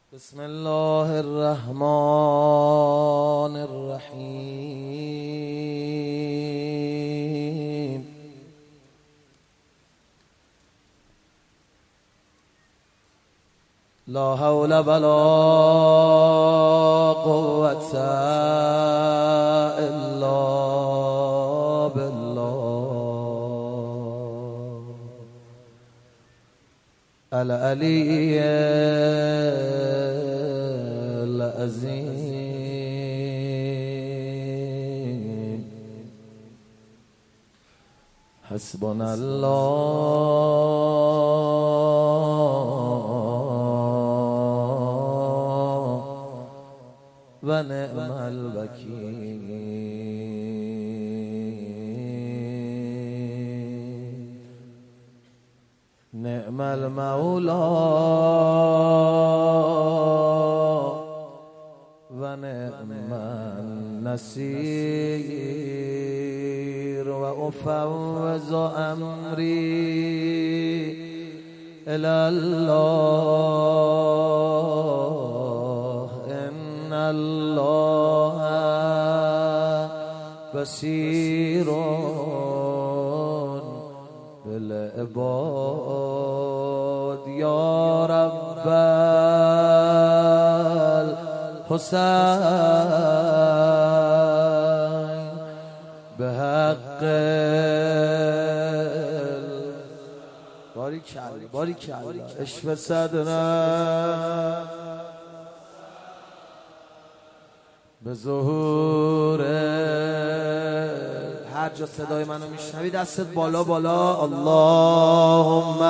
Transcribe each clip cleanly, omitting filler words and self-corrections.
بسم الله الرحمن الرحیم. لا حول ولا قوة الا بالله العلی العظیم. حسبنا الله و نعم الوکیل. نعم المولا و نعم النصیر. و افوض امری الی الله ان الله بصیر بالعباد. یا رب حسین به حق باریکالله اشف صدرم به ظهور. هر جا صدای منو میشنوی دستت بالا بالا. اللهم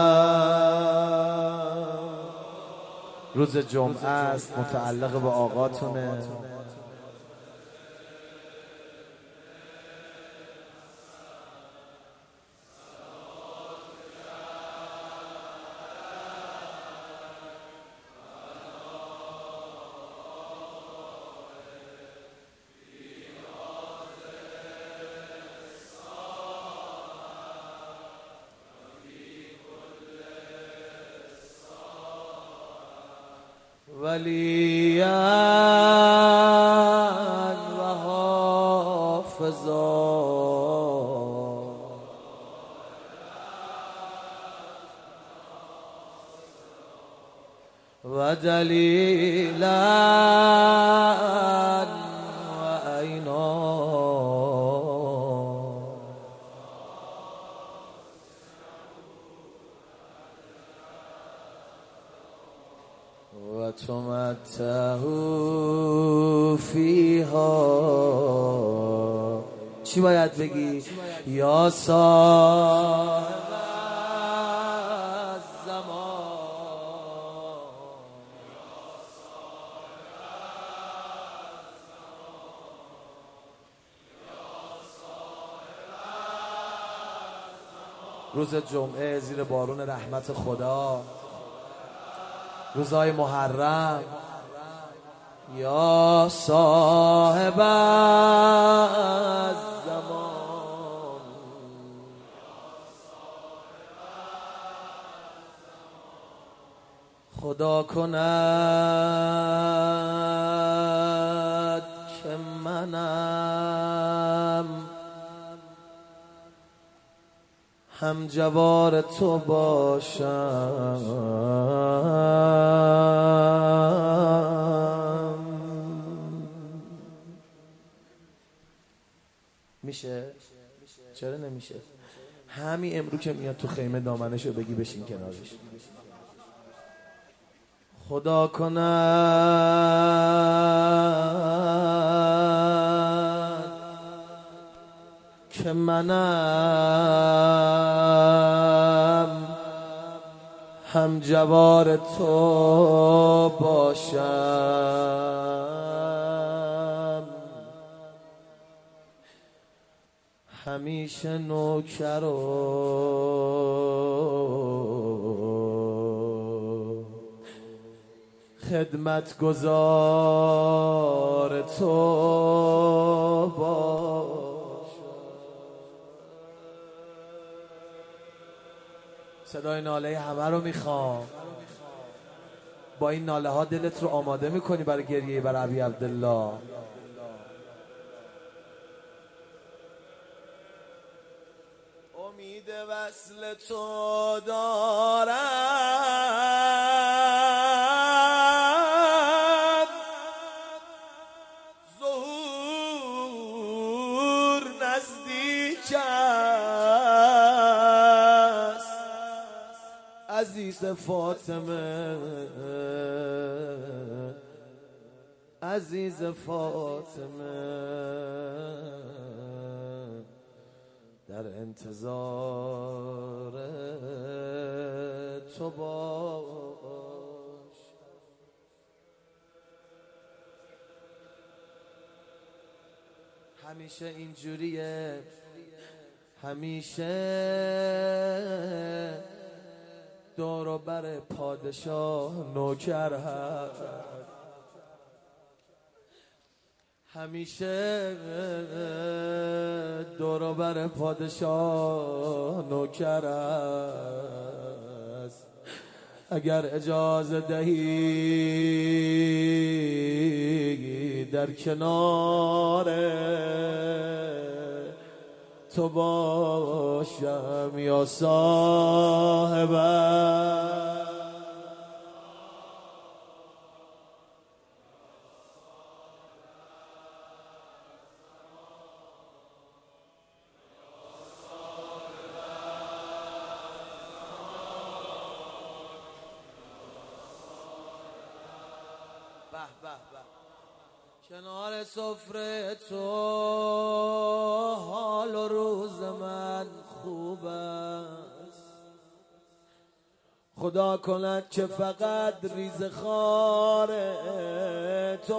روز جمعه است، متعلق به آقاتونه. ولیا و حافظا و دلیلا و عینا و تمتعه فیها. چی باید بگی؟ یا صاحب الزمان روز جمعه زیر بارون رحمت خدا، روزهای محرم. یا صاحب الزمان خدا کند که منم هم جوار تو باشم. میشه؟ چرا نمیشه؟ همین امرو که میاد تو خیمه دامنشو بگی بشین کنارش. خدا کند که منم هم جوار تو باشم. همیشه نوکر و خدمتگزار تو باشم. صدای ناله همه رو میخوام. با این ناله ها دلت رو آماده میکنی برای گریه برای ابی عبدالله. امید وصل تو دارم، ظهور نزدیک است عزیز فاطمه، عزیز فاطمه، در انتظار تو باش. همیشه اینجوریه، همیشه دور و بر پادشاه نوکر هست، همیشه دور و بر پادشاه نوکر است. اگر اجازه دهی در کنار تو باشم یا صاحبم. به به به، کنار سفره تو حال و روز من خوب است. خدا کند که فقط ریز خار تو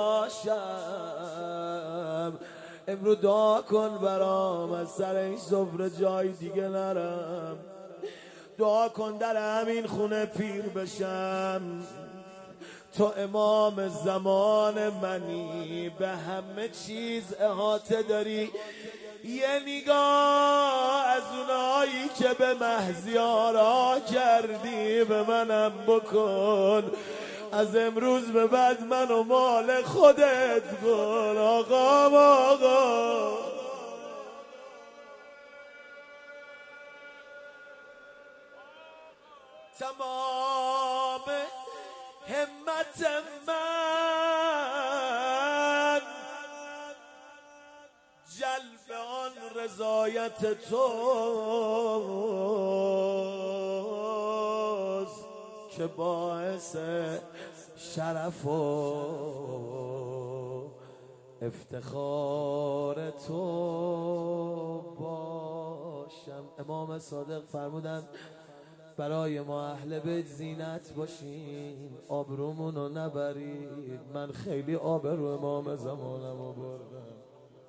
باشم. امرو دعا کن برام از سر این سفره جای دیگه نرم. دعا کن در همین خونه پیر بشم. تو امام زمان منی، به همه چیز احاطه داری. یه نگاه از اونایی که به مهزیارا کردی به منم بکن. از امروز به بعد منو مال خودت کن آقا. تمام همت من جلب آن رضایت توست که باعث شرف و افتخار تو باشم. امام صادق فرمودن برای ما اهل بیت زینت باشین، آبرومونو نبرید. من خیلی آبرو امام زمانمو بردم،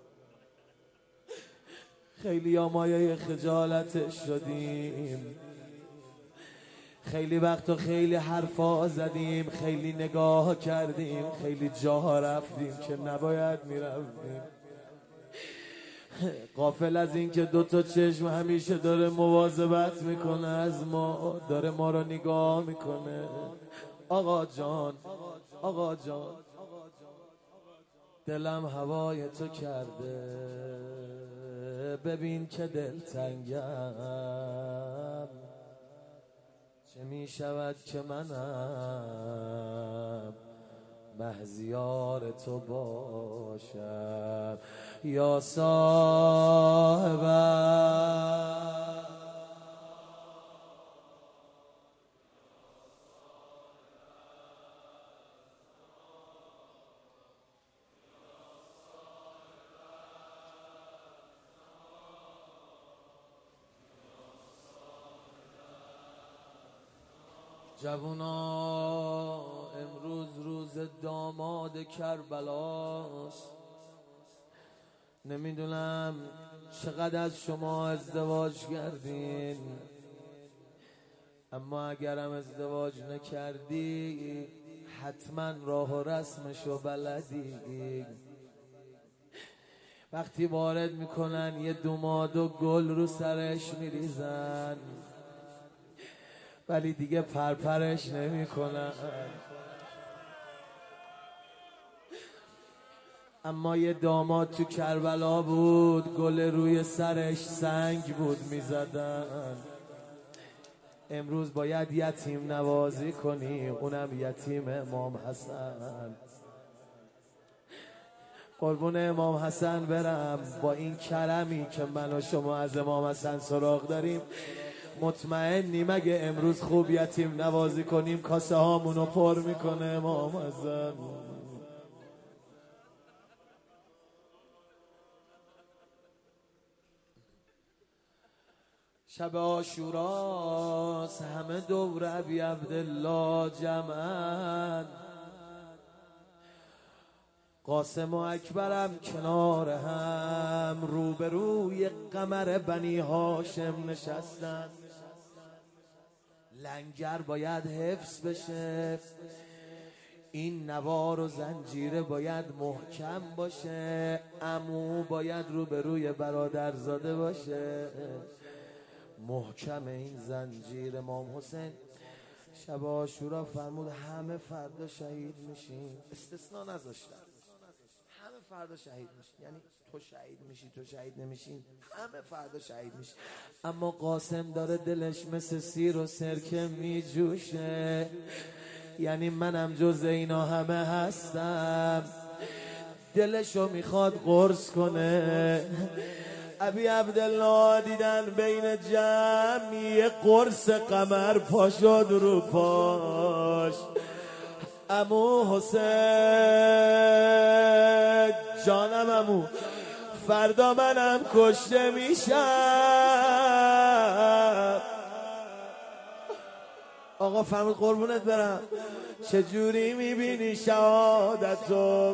خیلی مایه خجالتش شدیم، خیلی وقت و خیلی حرفا زدیم، خیلی نگاه کردیم، خیلی جاها رفتیم که نباید میرفتیم. غافل از این که دوتا چشم همیشه داره مواظبت میکنه از ما، داره ما رو نگاه میکنه. آقا جان، آقا جان، دلم هوای تو کرده، ببین که دلتنگم. چه میشود که منم مهزیار تو باشم یا صاحبم. جوونا امروز روز داماد کربلاست. نمیدونم چقدر از شما ازدواج کردین، اما اگرم ازدواج نکردی حتما راه و رسمشو بلدی. وقتی وارد میکنن یه دوماد و گل رو سرش میریزن، ولی دیگه پرپرش نمیکنن. اما یه داماد تو کربلا بود، گل روی سرش سنگ بود میزدن. امروز باید یتیم نوازی کنی، اونم یتیم امام حسن. قربون امام حسن برم. با این کرمی که من و شما از امام حسن سراغ داریم، مطمئنیم اگه امروز خوب یتیم نوازی کنیم کاسه هامونو پر میکنه امام حسن. شب عاشوراست، همه دور ابی عبدالله جمعن. قاسم و اکبرم کنار هم، روبروی قمر بنی هاشم نشستن. لنگر باید حفظ بشه، این نوار و زنجیره باید محکم باشه، عمو باید روبروی برادرزاده باشه. محکم این زنجیر. امام حسین شب عاشورا فرمود همه فردا شهید میشین، استثناء نذاشتن، همه فردا شهید میشین. یعنی تو شهید میشی، تو شهید نمیشین، همه فردا شهید میشین. اما قاسم داره دلش مثل سیر و سرکه میجوشه، یعنی منم جز اینا همه هستم. دلشو میخواد قرص کنه. ابی عبدالله دیدن بین جمع یه قرص قمر پا شد رو پاش. عمو حسین جانم عمو، فردا منم کشته میشم. آقا فرمود قربونت برم، چجوری میبینی شهادتو؟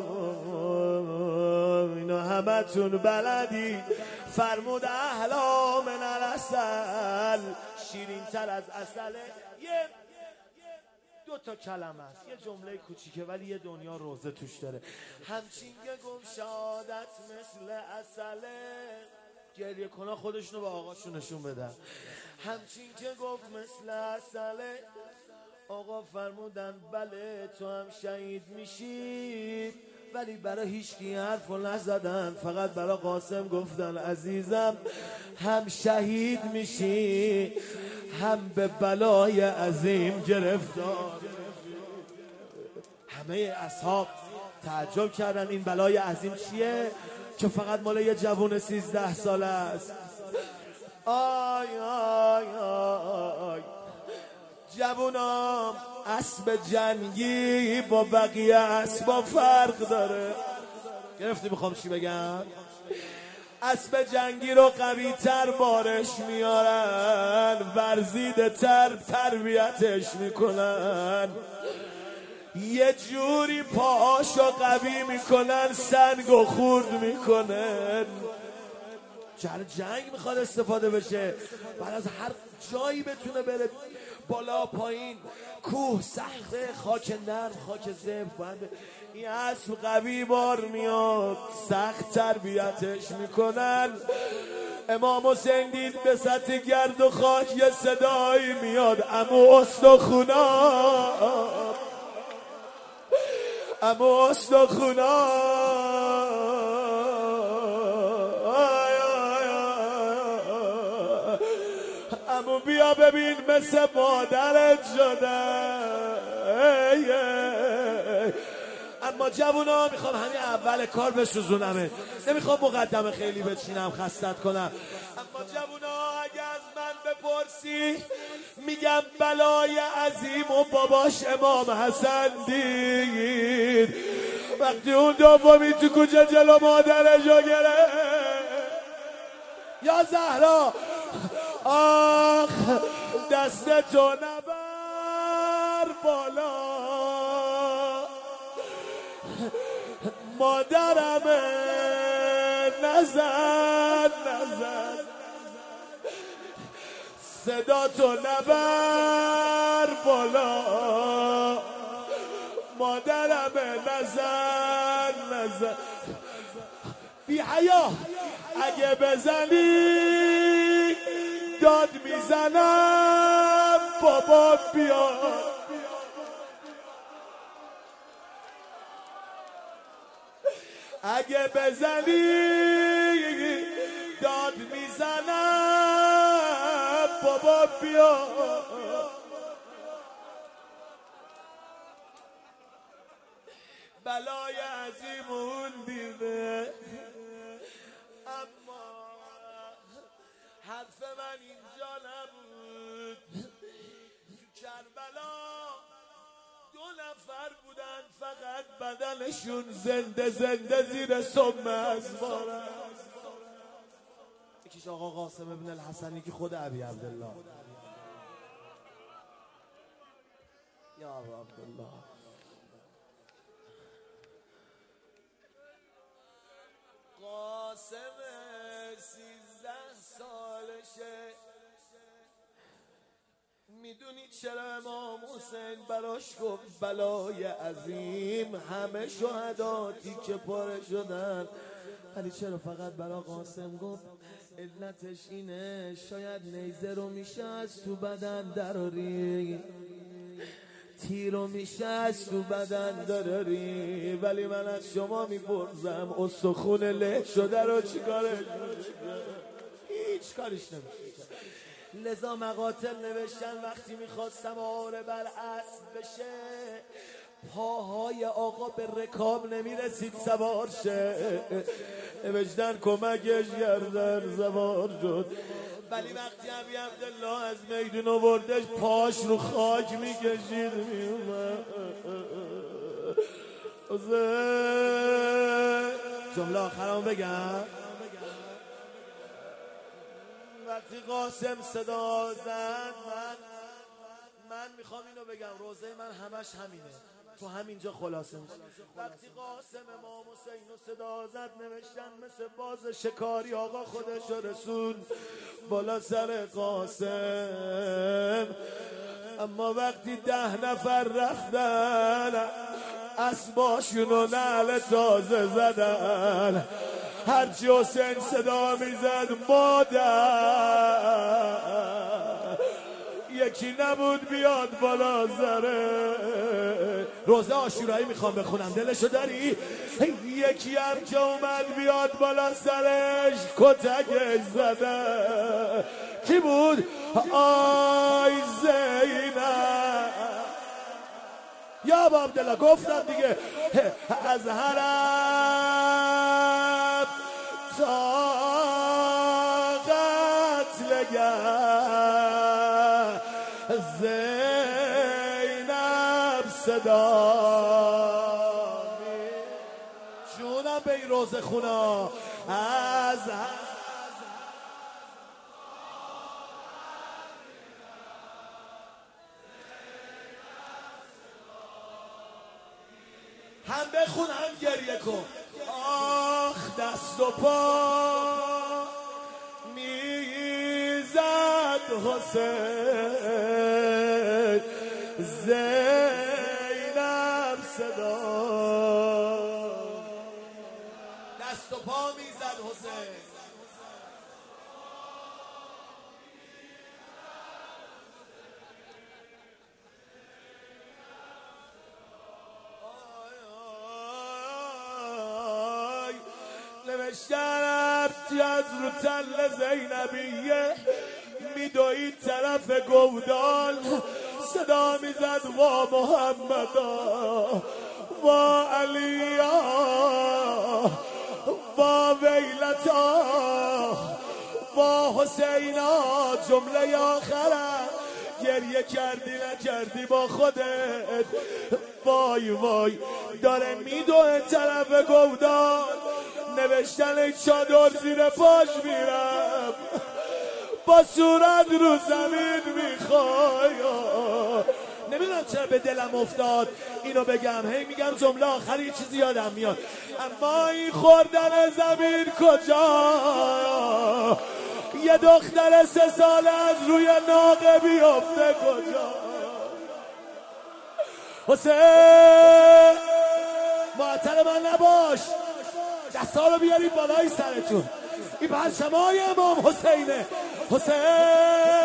اینو همتون بلدی. فرمود احلا من العسل، شیرین تر از عسله. یه دو تا کلمه است، یه جمله کوچیکه ولی یه دنیا روزه توش داره. همچین که گفت شهادت مثل عسله، گریه کنا خودشونو به آقاشون نشون بدن. همچین که گفت مثل عسله، آقا فرمودن بله تو هم شهید میشی. ولی برای هیچکی حرفو نزدن، فقط برای قاسم گفتن عزیزم هم شهید میشی هم به بلای عظیم گرفتار. همه اصحاب تعجب کردن این بلای عظیم چیه که فقط مال یه جوون 13 ساله است. آی آی آی جوونام، اسب جنگی با بقیه اسبا فرق داره. گرفتی میخوام چی بگم؟ اسب جنگی رو قوی تر بارش میارن، ورزیده تر تربیتش میکنن، یه جوری پاهاشو قوی میکنن سنگو خورد میکنن. چهر جنگ میخواد استفاده بشه، بعد از هر جایی بتونه بره، بالا پایین، کوه، صخره، خاک نرم، خاک زبر. باید این اسب قوی بار میاد، سخت تربیتش میکنن. امام حسین دید به سطح گرد و خاک یه صدایی میاد، عمو استخونا، عمو استخونا. عمو بیا ببین مثل مادرت شده. اما جوونا میخوام همین اول کار بسوزونمه، نمیخوام مقدمه خیلی بچینم خستت کنم. اما جوونا اگه از من بپرسی میگم بلای عظیم و باباش امام حسن دید. وقتی اون دومی تو کوچه جلو مادرشو گرفت، یا زهرا آخ دستتو نبر بالا، مادرمه نزن نزن، صداتو نبر بالا، مادرمه نزن نزن. بی حیا اگه بزنی داد میزنم بابا بیا. اگه بزنی داد میزنم بابا بیا بلای عظیمون دیده اما حرف من اینجا نبود تو کربلا 2 نفر بودن فقط بدنشون زنده زیر سم ازوار یکیش آقا قاسم ابن الحسنی که خود ابی عبدالله یا ابی عبدالله قاسم 13 سالشه میدونی چرا امام حسین براش گفت بلای عظیم همه شهدا تیکه پاره شدن ولی چرا فقط برا قاسم گفت علتش اینه شاید نیزه رو میشه از تو بدن دراری تیر رو میشه از تو بدن دراری ولی من از شما میپرسم استخون له شده رو چیکارش هیچ کارش نمیشه لذا مقاتل نوشتن وقتی میخواد سوار بر اسب بشه پاهای آقا به رکاب نمیرسید سوار شه نوشتن کمکش گردن سوار شد ولی وقتی ابی عبدالله از میدون آوردش پاش رو خاک میکشید میومد جمله آخرام بگم وقتی قاسم صدا زد من میخوام اینو بگم روزه من همش همینه تو همینجا خلاصه میشه وقتی قاسم امام حسین رو صدا زد نوشتن مثل باز شکاری آقا خودش رسول بالا سر قاسم اما وقتی 10 نفر رفتن اسباشون رو نعل تازه زدن هرچی حسین صدا میزد مادر یکی نبود بیاد بالا زره روزه عاشورایی میخوام بخونم دلشو داری؟ یکی هم که اومد بیاد بالا سرش کتکش زده کی بود؟ آی زینب یا ابا عبدالله گفتم دیگه از حرم تا قتلگه زینب صدا جونم به این روزه خونا از هم بخون هم گریه کن آخ دست و پا میزد حسین زینب صدا دست و پا میزد حسین نوشتن از رو تل زینبیه میدوید طرف گودال صدا میزد وا محمدا وا علیا وا ویلتا وا حسینا جمله آخره گریه کردی نکردی با خودت وای وای داره میدوه طرف گودال نوشتن چادر زیر پاش میرم با صورت رو زمین میخوای نمیدونم چرا به دلم افتاد اینو بگم هی میگم جمله آخری چیزی یادم میاد اما این خوردن زمین کجا یه دختر 3 ساله از روی ناقه بیفته کجا حسین معطل من نباش دستا رو بیارید بالای سرتون این پرچمای امام حسینه حسین